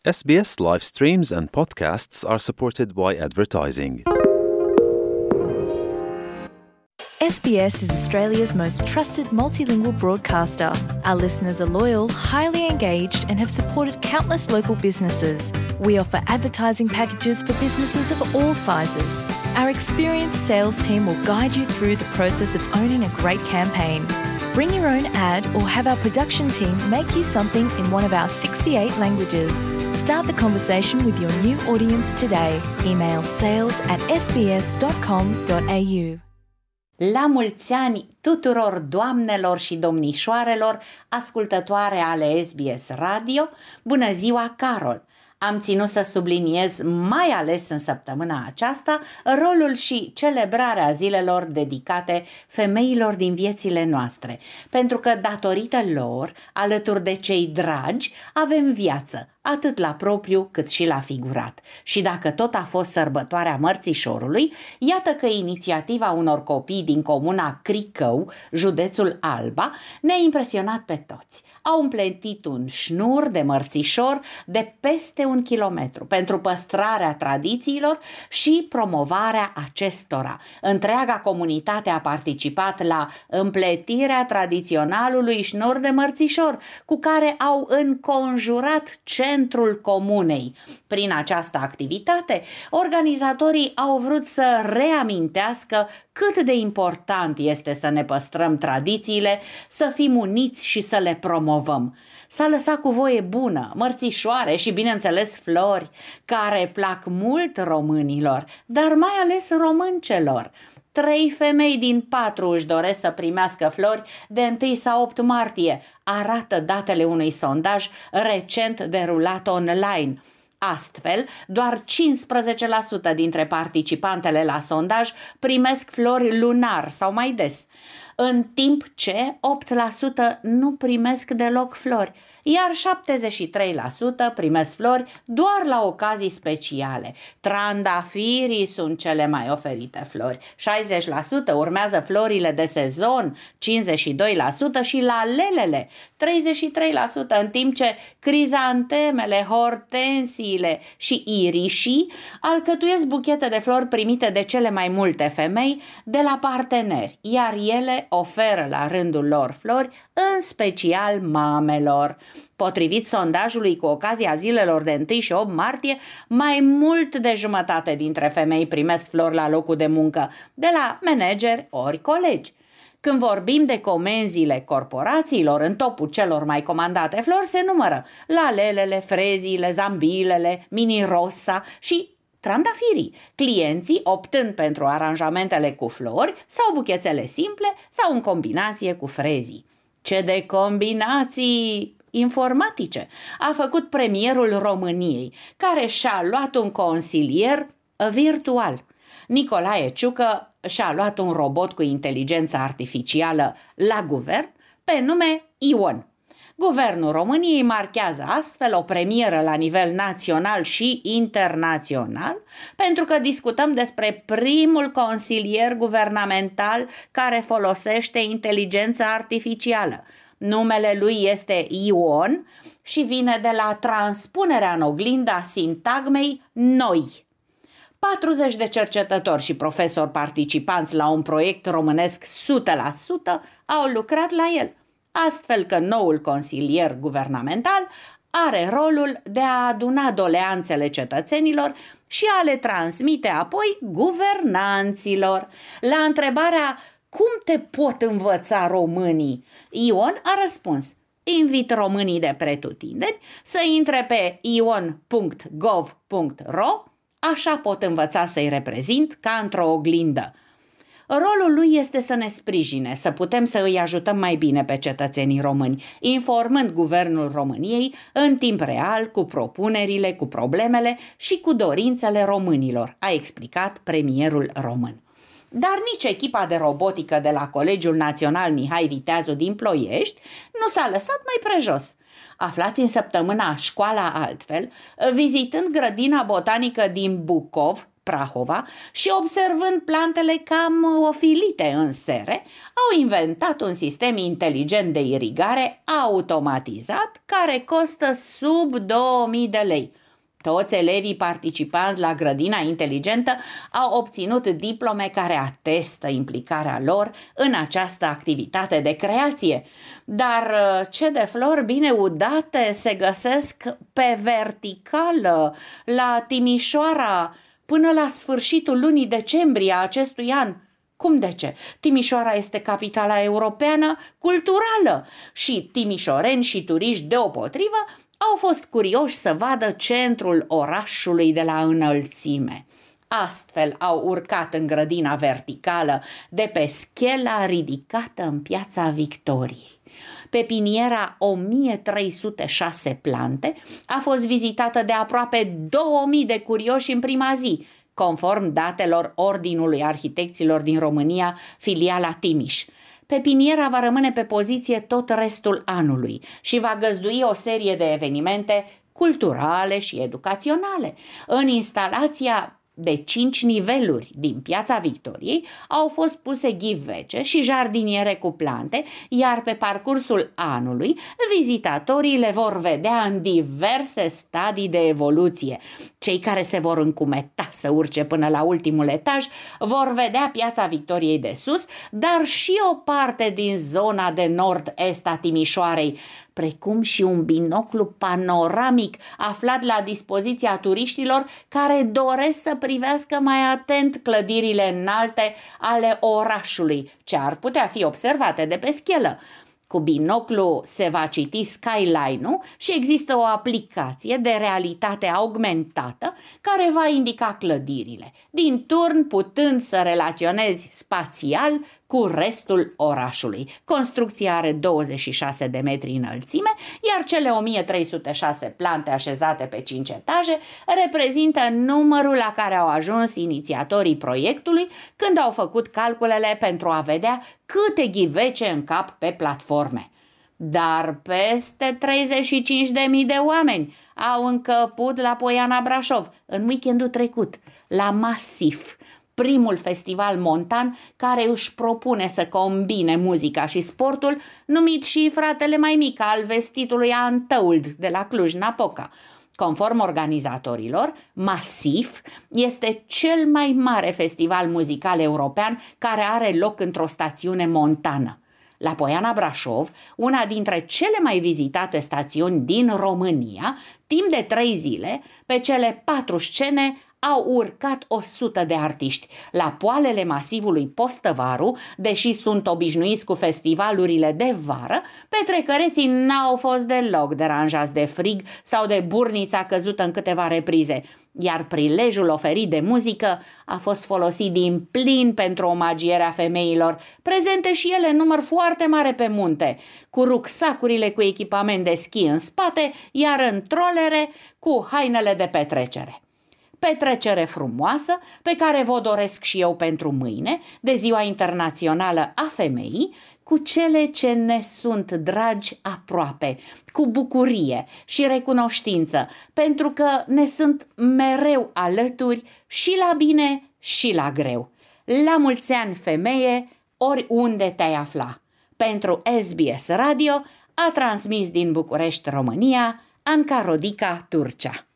SBS live streams and podcasts are supported by advertising. SBS is Australia's most trusted multilingual broadcaster. Our listeners are loyal, highly engaged, and have supported countless local businesses. We offer advertising packages for businesses of all sizes. Our experienced sales team will guide you through the process of owning a great campaign. Bring your own ad or have our production team make you something in one of our 68 languages. Start the conversation with your new audience today. Email sales@sbs.com.au. La mulți ani tuturor doamnelor și domnișoarelor ascultătoare ale SBS Radio, bună ziua, Carol! Am ținut să subliniez, mai ales în săptămâna aceasta, rolul și celebrarea zilelor dedicate femeilor din viețile noastre, pentru că datorită lor, alături de cei dragi, avem viață, atât la propriu cât și la figurat. Și dacă tot a fost sărbătoarea Mărțișorului, iată că inițiativa unor copii din comuna Cricău, județul Alba, ne-a impresionat pe toți. Au împletit un șnur de mărțișor de peste 1 kilometru pentru păstrarea tradițiilor și promovarea acestora. Întreaga comunitate a participat la împletirea tradiționalului șnur de mărțișor, cu care au înconjurat centrul comunei. Prin această activitate, organizatorii au vrut să reamintească cât de important este să ne păstrăm tradițiile, să fim uniți și să le promovăm. S-a lăsat cu voie bună, mărțișoare și, bineînțeles, flori, care plac mult românilor, dar mai ales româncelor. 3 femei din 4 își doresc să primească flori de 1 sau 8 martie, arată datele unui sondaj recent derulat online. Astfel, doar 15% dintre participantele la sondaj primesc flori lunar sau mai des, în timp ce 8% nu primesc deloc flori, iar 73% primesc flori doar la ocazii speciale. Trandafirii sunt cele mai oferite flori, 60% urmează florile de sezon, 52% și lalelele, 33%, în timp ce crizantemele, hortensiile și irișii alcătuiesc buchete de flori primite de cele mai multe femei de la parteneri, iar ele oferă la rândul lor flori, în special mamelor. Potrivit sondajului cu ocazia zilelor de 1 și 8 martie, mai mult de jumătate dintre femei primesc flori la locul de muncă, de la manageri ori colegi. Când vorbim de comenzile corporațiilor, în topul celor mai comandate flori se numără lalelele, freziile, zambilele, mini-rosa și trandafirii, clienții optând pentru aranjamentele cu flori sau buchețele simple sau în combinație cu frezii. Ce de combinații informatice a făcut premierul României, care și-a luat un consilier virtual. Nicolae Ciucă și-a luat un robot cu inteligență artificială la guvern pe nume Ion. Guvernul României marchează astfel o premieră la nivel național și internațional, pentru că discutăm despre primul consilier guvernamental care folosește inteligența artificială. Numele lui este Ion și vine de la transpunerea în oglindă a sintagmei noi. 40 de cercetători și profesori participanți la un proiect românesc 100% au lucrat la el, astfel că noul consilier guvernamental are rolul de a aduna doleanțele cetățenilor și a le transmite apoi guvernanților. La întrebarea cum te pot învăța românii, Ion a răspuns: invit românii de pretutindeni să intre pe ion.gov.ro, așa pot învăța să-i reprezint ca într-o oglindă. Rolul lui este să ne sprijine, să putem să îi ajutăm mai bine pe cetățenii români, informând Guvernul României în timp real cu propunerile, cu problemele și cu dorințele românilor, a explicat premierul român. Dar nici echipa de robotică de la Colegiul Național Mihai Viteazu din Ploiești nu s-a lăsat mai prejos. Aflați în săptămâna Școala Altfel, vizitând grădina botanică din Bucov, Prahova și observând plantele cam ofilite în sere, au inventat un sistem inteligent de irigare automatizat care costă sub 2000 de lei. Toți elevii participanți la grădina inteligentă au obținut diplome care atestă implicarea lor în această activitate de creație. Dar ce de flori bine udate se găsesc pe verticală la Timișoara până la sfârșitul lunii decembrie a acestui an. Cum de ce? Timișoara este capitala europeană culturală și timișoreni și turiști deopotrivă au fost curioși să vadă centrul orașului de la înălțime. Astfel au urcat în grădina verticală de pe schela ridicată în Piața Victoriei. Pepiniera 1306 plante a fost vizitată de aproape 2000 de curioși în prima zi, conform datelor Ordinului Arhitecților din România, filiala Timiș. Pepiniera va rămâne pe poziție tot restul anului și va găzdui o serie de evenimente culturale și educaționale. În instalația de 5 niveluri din Piața Victoriei au fost puse ghivece și jardiniere cu plante, iar pe parcursul anului vizitatorii le vor vedea în diverse stadii de evoluție. Cei care se vor încumeta să urce până la ultimul etaj vor vedea Piața Victoriei de sus, dar și o parte din zona de nord-est a Timișoarei, precum și un binoclu panoramic aflat la dispoziția turiștilor care doresc să privească mai atent clădirile înalte ale orașului, ce ar putea fi observate de pe schelă. Cu binoclu se va citi skyline-ul și există o aplicație de realitate augmentată care va indica clădirile, din turn putând să relaționezi spațial cu restul orașului. Construcția are 26 de metri înălțime, iar cele 1306 plante așezate pe 5 etaje reprezintă numărul la care au ajuns inițiatorii proiectului când au făcut calculele pentru a vedea câte ghivece încap pe platforme. Dar peste 35.000 de oameni au încăput la Poiana Brașov în weekendul trecut, la Masif, primul festival montan care își propune să combine muzica și sportul, numit și fratele mai mic al vestitului Untold de la Cluj-Napoca. Conform organizatorilor, Masif este cel mai mare festival muzical european care are loc într-o stațiune montană. La Poiana Brașov, una dintre cele mai vizitate stațiuni din România, timp de 3 zile, pe cele 4 scene au urcat 100 de artiști. La poalele masivului Postăvaru, deși sunt obișnuiți cu festivalurile de vară, petrecăreții n-au fost deloc deranjați de frig sau de burnița căzută în câteva reprize, iar prilejul oferit de muzică a fost folosit din plin pentru omagierea femeilor, prezente și ele în număr foarte mare pe munte, cu rucsacurile cu echipament de schi în spate, iar în trolere cu hainele de petrecere. Petrecere frumoasă pe care vă doresc și eu pentru mâine, de Ziua Internațională a Femeii, cu cele ce ne sunt dragi aproape, cu bucurie și recunoștință, pentru că ne sunt mereu alături și la bine și la greu. La mulți ani, femeie, oriunde te-ai afla. Pentru SBS Radio a transmis din București, România, Anca Rodica Turcea.